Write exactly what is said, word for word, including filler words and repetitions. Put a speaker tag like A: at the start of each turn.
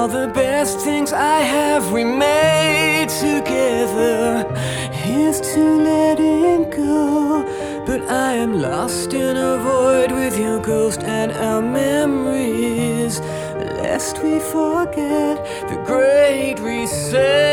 A: all the best things I have we made together. Here's to letting go, but I am lost in a void with your ghost and our memories, lest we forget the great reset.